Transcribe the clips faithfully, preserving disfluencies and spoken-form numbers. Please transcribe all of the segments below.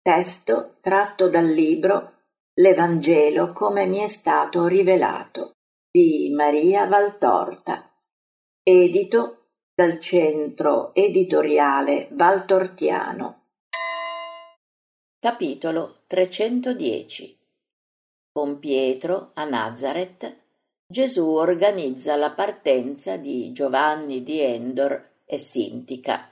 Testo tratto dal libro L'Evangelo come mi è stato rivelato di Maria Valtorta, edito dal Centro Editoriale Valtortiano. Capitolo trecentodieci. Con Pietro a Nazaret, Gesù organizza la partenza di Giovanni di Endor e Sintica.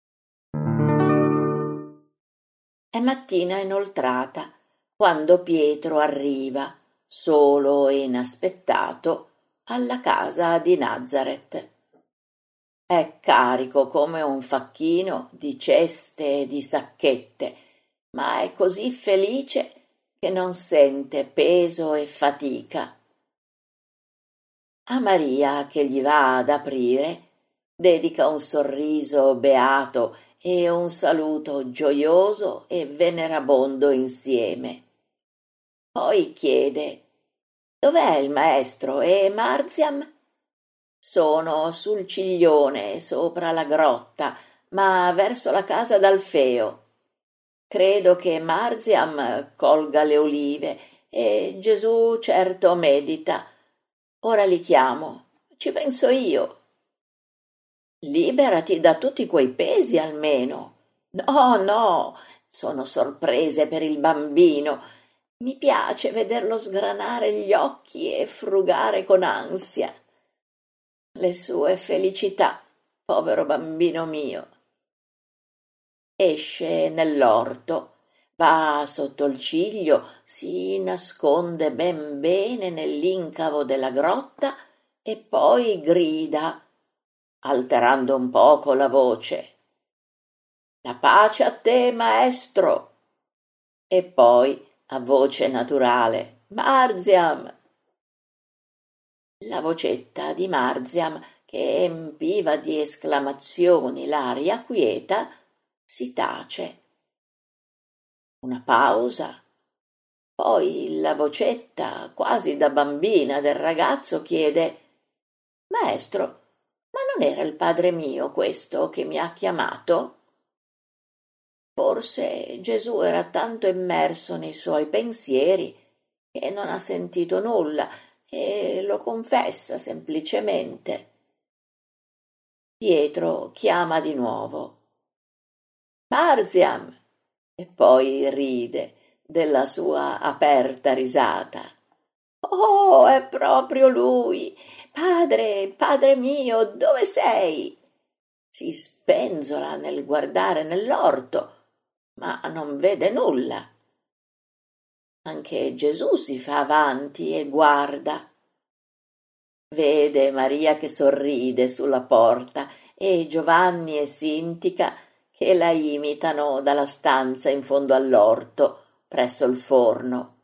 È mattina inoltrata quando Pietro arriva, solo e inaspettato, alla casa di Nazaret. È carico come un facchino di ceste e di sacchette, ma è così felice che non sente peso e fatica. A Maria, che gli va ad aprire, dedica un sorriso beato e un saluto gioioso e venerabondo insieme. Poi chiede: «Dov'è il maestro e Marziam?» «Sono sul ciglione sopra la grotta, ma verso la casa d'Alfeo. Credo che Marziam colga le olive e Gesù certo medita. Ora li chiamo, ci penso io». «Liberati da tutti quei pesi almeno». «No, no, sono sorprese per il bambino. Mi piace vederlo sgranare gli occhi e frugare con ansia. Le sue felicità, povero bambino mio». Esce nell'orto, va sotto il ciglio, si nasconde ben bene nell'incavo della grotta e poi grida, alterando un poco la voce: «La pace a te, maestro!» E poi, a voce naturale: «Marziam!» La vocetta di Marziam, che empiva di esclamazioni l'aria quieta, si tace. Una pausa. Poi la vocetta, quasi da bambina, del ragazzo chiede: «Maestro, ma non era il padre mio questo che mi ha chiamato?» Forse Gesù era tanto immerso nei suoi pensieri che non ha sentito nulla e lo confessa semplicemente. Pietro chiama di nuovo: «Marziam!» e poi ride della sua aperta risata. «Oh, è proprio lui! Padre, padre mio, dove sei?» Si spenzola nel guardare nell'orto, ma non vede nulla. Anche Gesù si fa avanti e guarda. Vede Maria che sorride sulla porta e Giovanni e Sintica che la imitano dalla stanza in fondo all'orto, presso il forno.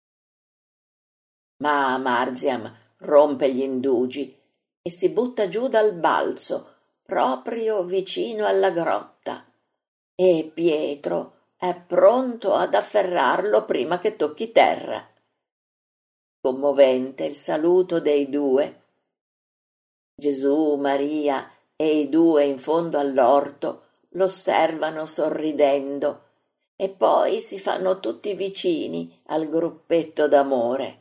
Ma Marziam rompe gli indugi e si butta giù dal balzo, proprio vicino alla grotta, e Pietro è pronto ad afferrarlo prima che tocchi terra. Commovente il saluto dei due. Gesù, Maria e i due in fondo all'orto lo osservano sorridendo e poi si fanno tutti vicini al gruppetto d'amore.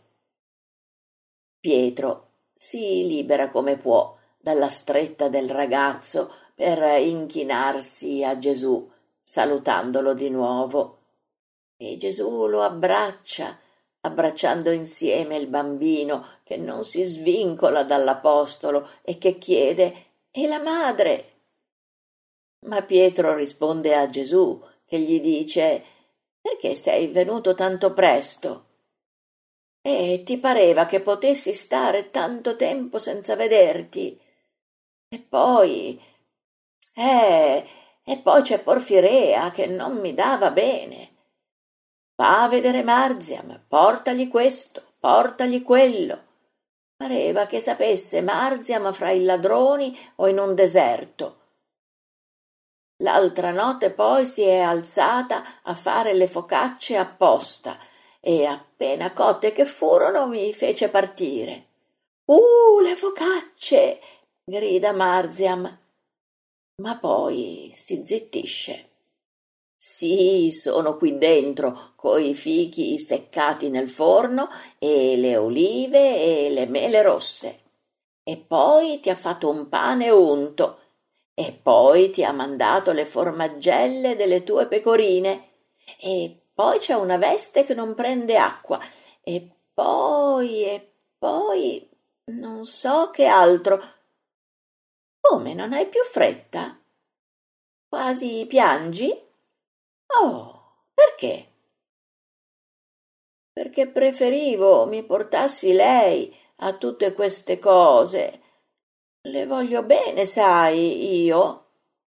Pietro si libera come può dalla stretta del ragazzo per inchinarsi a Gesù, salutandolo di nuovo, e Gesù lo abbraccia, abbracciando insieme il bambino che non si svincola dall'apostolo e che chiede: «E la madre?» Ma Pietro risponde a Gesù, che gli dice: «Perché sei venuto tanto presto? E ti pareva che potessi stare tanto tempo senza vederti? E poi, eh, e poi c'è Porfirea che non mi dava bene. Va a vedere Marziam, portagli questo, portagli quello». Pareva che sapesse Marziam fra i ladroni o in un deserto. L'altra notte poi si è alzata a fare le focacce apposta e appena cotte che furono mi fece partire. «Uh, le focacce!» grida Marziam, ma poi si zittisce. Sì, sono qui dentro, coi fichi seccati nel forno e le olive e le mele rosse. E poi ti ha fatto un pane unto. E poi ti ha mandato le formaggelle delle tue pecorine. E poi c'è una veste che non prende acqua. E poi, e poi, non so che altro. Come, non hai più fretta? Quasi piangi? Oh, perché? Perché preferivo mi portassi lei a tutte queste cose. Le voglio bene, sai, io.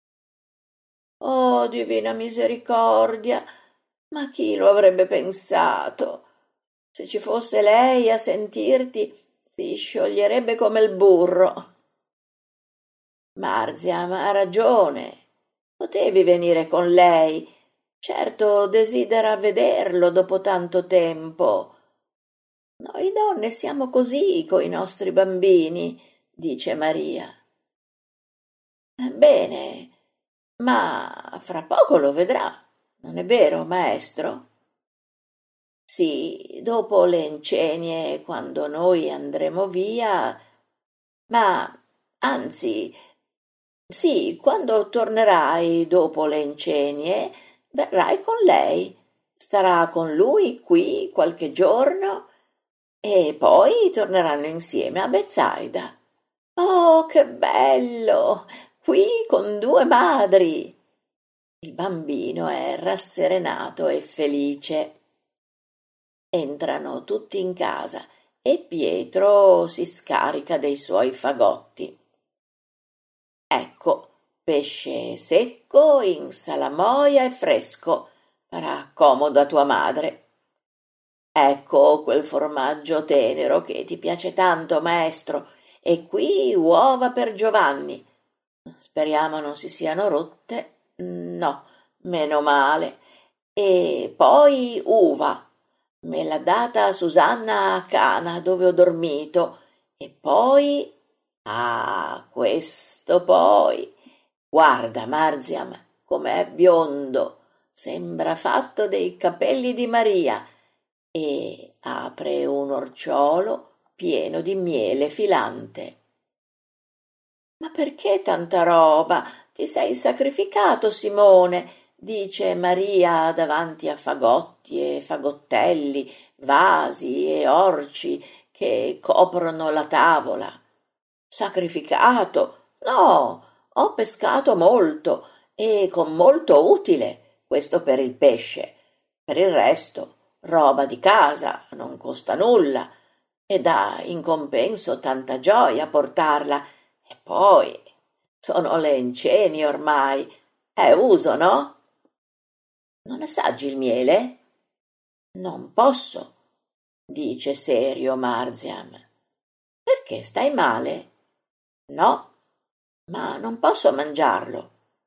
Oh, divina misericordia, ma chi lo avrebbe pensato? Se ci fosse lei a sentirti, si scioglierebbe come il burro. Marziam ha ragione. Potevi venire con lei. Certo desidera vederlo dopo tanto tempo. Noi donne siamo così coi nostri bambini, dice Maria. Bene, ma fra poco lo vedrà, non è vero, maestro? Sì, dopo le incenie, quando noi andremo via, ma anzi, sì, quando tornerai dopo le incenie, verrai con lei. Starà con lui qui qualche giorno e poi torneranno insieme a Bezzaida. Oh, che bello! Qui con due madri. Il bambino è rasserenato e felice. Entrano tutti in casa e Pietro si scarica dei suoi fagotti. Ecco, pesce secco in salamoia e fresco. Farà comodo a tua madre. Ecco quel formaggio tenero che ti piace tanto, maestro, e qui uova per Giovanni. Speriamo non si siano rotte. No, meno male. E poi uva. Me l'ha data Susanna a Cana, dove ho dormito. E poi... Ah, questo poi. Guarda, Marziam, com'è biondo. Sembra fatto dei capelli di Maria. E apre un orciolo pieno di miele filante. Ma perché tanta roba? Ti sei sacrificato, Simone, dice Maria davanti a fagotti e fagottelli, vasi e orci che coprono la tavola. Sacrificato? No, ho pescato molto e con molto utile, questo per il pesce. Per il resto, roba di casa, non costa nulla e dà in compenso tanta gioia portarla. E poi sono le inceni ormai, è uso, no? Non assaggi il miele? Non posso, dice serio Marziam. Perché stai male? No, ma non posso mangiarlo.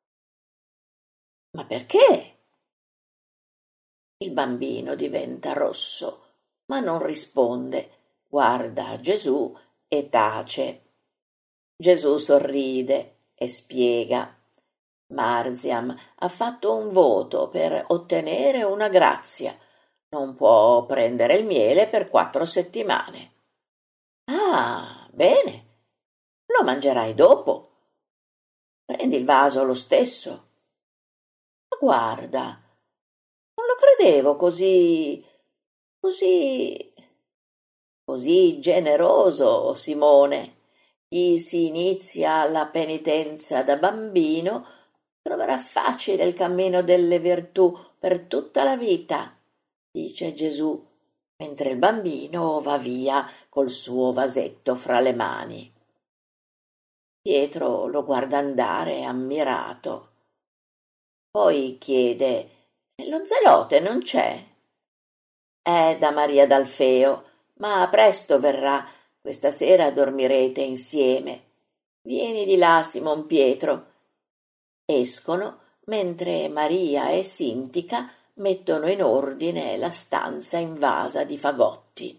Ma perché? Il bambino diventa rosso, ma non risponde. Guarda Gesù e tace. Gesù sorride e spiega. Marziam ha fatto un voto per ottenere una grazia. Non può prendere il miele per quattro settimane. Ah, bene. Lo mangerai dopo. Prendi il vaso lo stesso. Ma guarda, non lo credevo così, così, così generoso, Simone. Chi si inizia alla penitenza da bambino troverà facile il cammino delle virtù per tutta la vita, dice Gesù, mentre il bambino va via col suo vasetto fra le mani. Pietro lo guarda andare ammirato. Poi chiede: lo zelote non c'è? È da Maria d'Alfeo, ma presto verrà. Questa sera dormirete insieme. Vieni di là, Simon Pietro. Escono mentre Maria e Sintica mettono in ordine la stanza invasa di fagotti.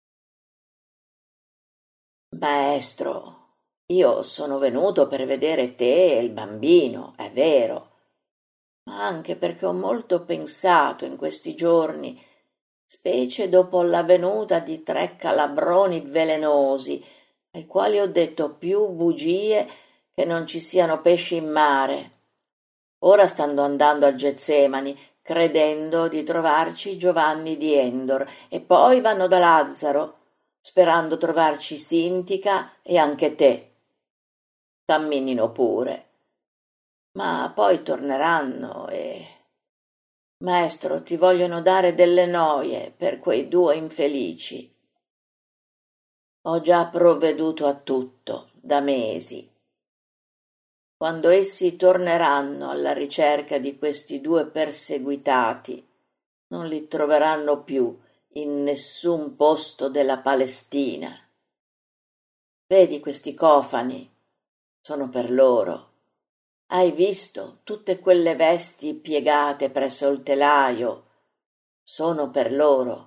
Maestro, io sono venuto per vedere te e il bambino, è vero, anche perché ho molto pensato in questi giorni, specie dopo la venuta di tre calabroni velenosi, ai quali ho detto più bugie che non ci siano pesci in mare. Ora stanno andando a Getsemani, credendo di trovarci Giovanni di Endor, e poi vanno da Lazzaro, sperando trovarci Sintica e anche te. Camminino pure, ma poi torneranno e... Maestro, ti vogliono dare delle noie per quei due infelici. Ho già provveduto a tutto, da mesi. Quando essi torneranno alla ricerca di questi due perseguitati, non li troveranno più in nessun posto della Palestina. Vedi questi cofani? Sono per loro. Hai visto tutte quelle vesti piegate presso il telaio? Sono per loro.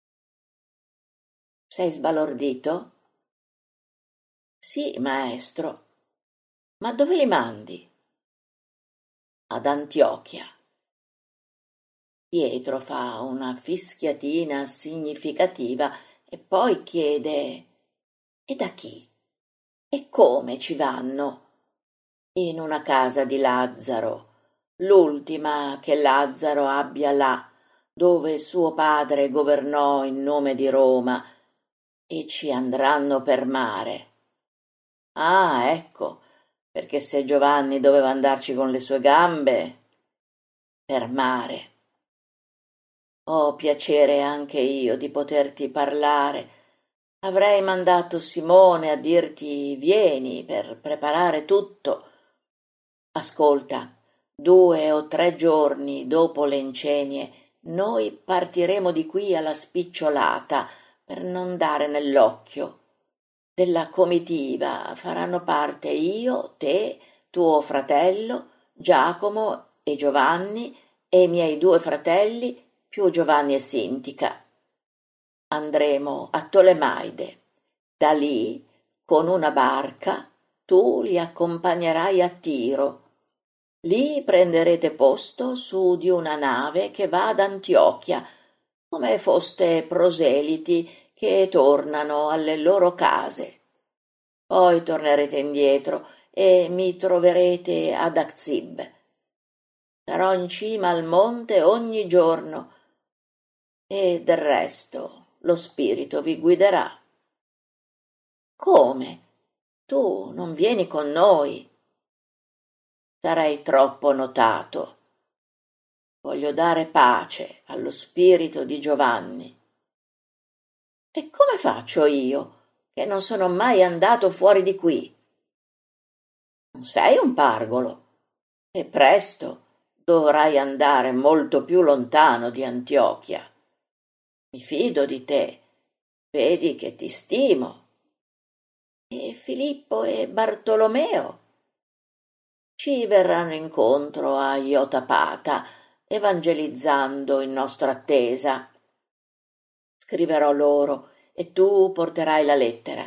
Sei sbalordito? Sì, maestro. Ma dove li mandi? Ad Antiochia. Pietro fa una fischiatina significativa e poi chiede: e da chi? E come ci vanno? In una casa di Lazzaro, l'ultima che Lazzaro abbia là, dove suo padre governò in nome di Roma, e ci andranno per mare. Ah, ecco, perché se Giovanni doveva andarci con le sue gambe, per mare. Ho piacere anche io di poterti parlare. Avrei mandato Simone a dirti vieni per preparare tutto. Ascolta, due o tre giorni dopo le incenie noi partiremo di qui alla spicciolata per non dare nell'occhio. Della comitiva faranno parte io, te, tuo fratello, Giacomo e Giovanni e i miei due fratelli più Giovanni e Sintica. Andremo a Tolemaide. Da lì, con una barca, tu li accompagnerai a Tiro. Lì prenderete posto su di una nave che va ad Antiochia, come foste proseliti che tornano alle loro case. Poi tornerete indietro e mi troverete ad Akzib. Sarò in cima al monte ogni giorno e del resto lo spirito vi guiderà. Come? Tu non vieni con noi? Sarei troppo notato. Voglio dare pace allo spirito di Giovanni. E come faccio io, che non sono mai andato fuori di qui? Non sei un pargolo, e presto dovrai andare molto più lontano di Antiochia. Mi fido di te, vedi che ti stimo. E Filippo e Bartolomeo ci verranno incontro a Iotapata, evangelizzando in nostra attesa. Scriverò loro e tu porterai la lettera.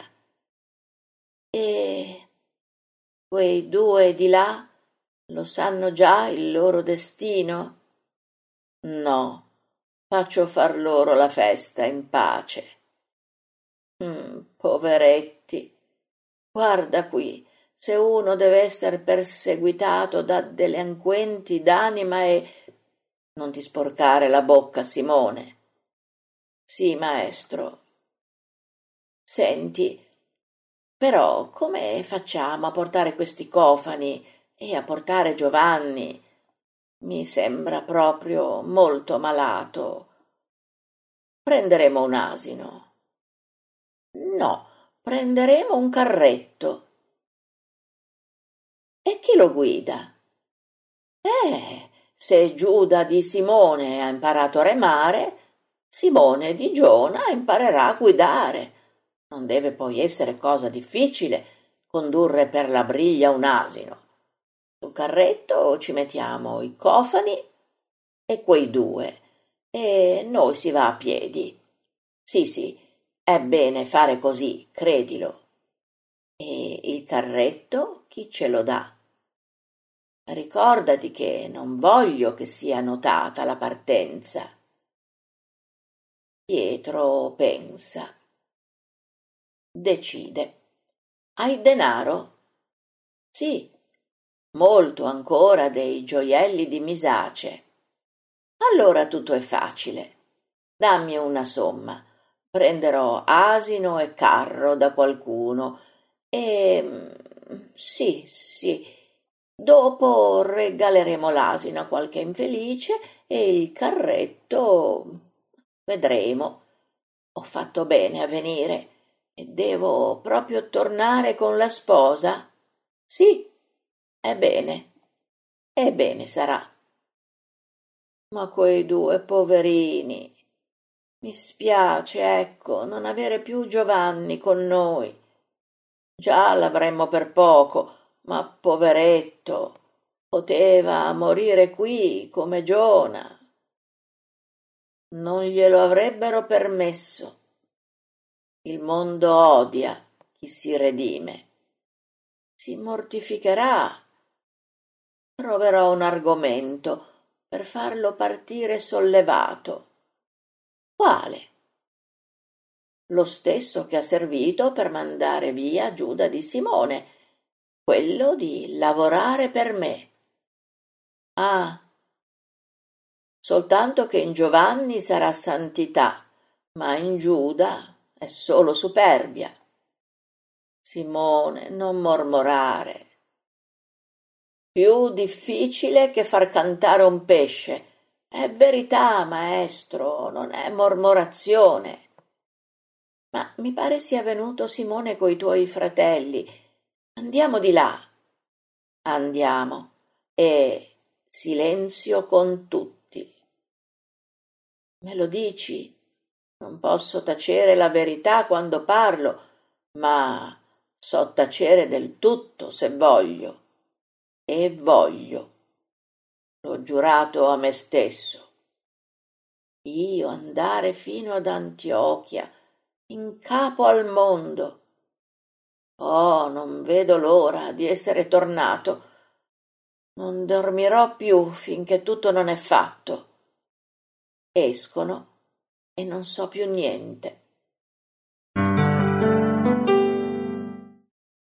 E quei due di là lo sanno già il loro destino? No, faccio far loro la festa in pace. Mm, poveretti. Guarda qui, se uno deve essere perseguitato da delinquenti d'anima e... Non ti sporcare la bocca, Simone. Sì, maestro. Senti, però come facciamo a portare questi cofani e a portare Giovanni? Mi sembra proprio molto malato. Prenderemo un asino. No, prenderemo un carretto. E chi lo guida? Eh, se Giuda di Simone ha imparato a remare, Simone di Giona imparerà a guidare. Non deve poi essere cosa difficile condurre per la briglia un asino. Sul carretto ci mettiamo i cofani e quei due, e noi si va a piedi. Sì, sì, è bene fare così, credilo. E il carretto chi ce lo dà? Ricordati che non voglio che sia notata la partenza. Pietro pensa. Decide. Hai denaro? Sì, molto ancora dei gioielli di Misace. Allora tutto è facile. Dammi una somma. Prenderò asino e carro da qualcuno e sì, sì. Dopo regaleremo l'asino a qualche infelice e il carretto vedremo. Ho fatto bene a venire e devo proprio tornare con la sposa? Sì, ebbene, ebbene sarà. Ma quei due poverini. Mi spiace, ecco, non avere più Giovanni con noi. Già l'avremmo per poco, ma poveretto, poteva morire qui come Giona. Non glielo avrebbero permesso. Il mondo odia chi si redime. Si mortificherà. Troverò un argomento per farlo partire sollevato. Quale? Lo stesso che ha servito per mandare via Giuda di Simone, quello di lavorare per me. Ah, soltanto che in Giovanni sarà santità, ma in Giuda è solo superbia. Simone, non mormorare. Più difficile che far cantare un pesce. È verità, maestro, non è mormorazione. Ma mi pare sia venuto Simone coi tuoi fratelli. Andiamo di là. Andiamo. E silenzio con tutti. Me lo dici? Non posso tacere la verità quando parlo, ma so tacere del tutto se voglio. E voglio. L'ho giurato a me stesso. Io andare fino ad Antiochia, in capo al mondo. Oh, non vedo l'ora di essere tornato. Non dormirò più finché tutto non è fatto. Escono e non so più niente.